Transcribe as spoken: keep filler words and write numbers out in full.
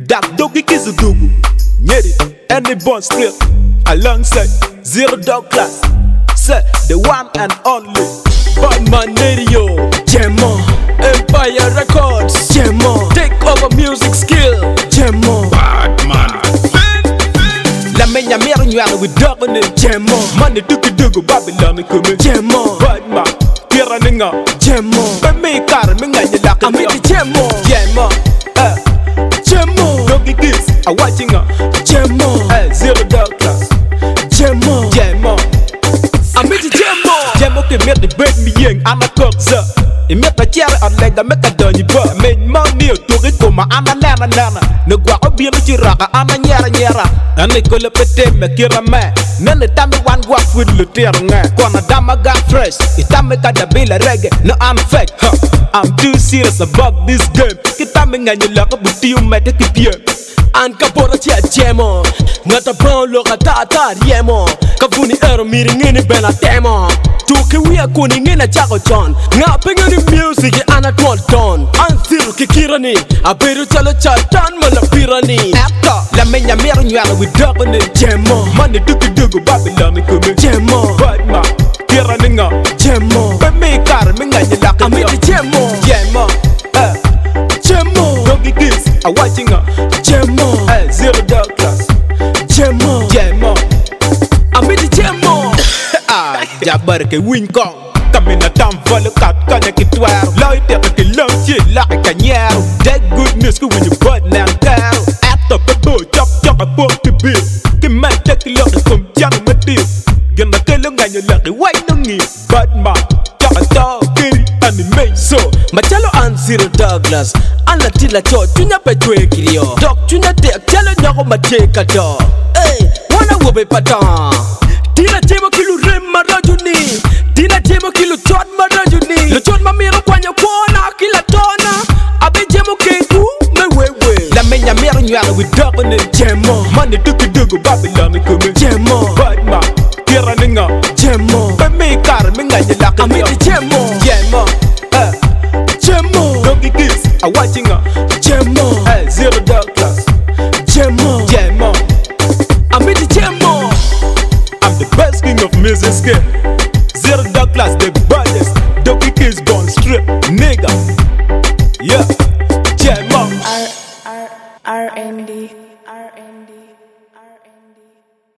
Dark Doggy Kizudugu, Nyeri, any born still, alongside Zero Dog Class. Say the one and only Batman Radio, Jemo, Empire Records, Jemo, take over music skill, Jemo, Batman. La menya mero nyara with dog on it, Jemo, Money Duki Dugu Babylon come, Jemo, Batman, Kira Ninga, Jemo, but me car, Minga Yaka, I'm with the Jemo, Jemo, eh, Jemo, Doggy Kids, I'm watching her, Jemo, eh, Zero Dog Class, Jemo, Jemo. I'm with the Jemo, Jemo ke met the break me young, I'm a cook, sir. I met a chair on leg, I make a dunny but I made money to it for my Anna Nana Nana. No guapo be a chiraca, I'm a nyara nyara. And they call up a tem, a kira man. None the time one walk with Luteranga. Kwana dama got fresh, it's time I got the bill of reggae. No, I'm fake, huh? I'm too serious about this game. Get coming and you lock up with you, might take it here. An kapora tia Jemo, ngata brown loka tata Jemo, kavuni ero miri ngini bena tema. Tuki wia kuni ngina chako chon, nga penga ni music ana tuan ton. Anziru kikirani, abiru chalo chatan malapirani. After, la menya mero nyara with dog on it. Jemo, Money duki dugu Babylon come. Jemo, Batman, Kira Ninga, Jemo, but me car, Minga Yaka, I'm with the Jemo, Jemo, eh, Jemo, Doggy Kids, I'm watching her, Jemo, eh, Zero Dog Class, Jemo, Jemo, I'm with the Jemo. ah, Jabber ke win kong, come in a town for the cat, can you get twelve? Light up a love shit like a nyaro, that good news when you butt now, cow, after the boy, chop chop a book to be, can man take a look from John Matthew, gonna tell you and you like the white on you, but man, chop a dog, kitty, and the main so. Machalo and Zero Douglas, Anna Tila Cho, Tunya Petwe Kirio, Doc Tunya Tek, Telo Noko Mateka Do. Hey, wanna wobe patan. Tina Jemo Kilu Rim Marajuni, Tina Jemo Kilu Chot Marajuni, Luchot Mamiro Kwanya Kwana, Kila Tona, Abe Jemo Kengu, Mewewe, La menya mero nyara with dog on it. Jemo, Money duki dugu Babylon come. Jemo, Batman, Kira Ninga, Jemo, but me car, Minga Yaka, I'm with the Jemo, Jemo, eh, Jemo, Doggy Kids, I'm watching her, Jemo, eh, Zero Dog Class, Jemo, Jemo. I'm with the Jemo. I'm the best king of music skill. Zero Dog Class, the baddest. Doggy Kids gone strip.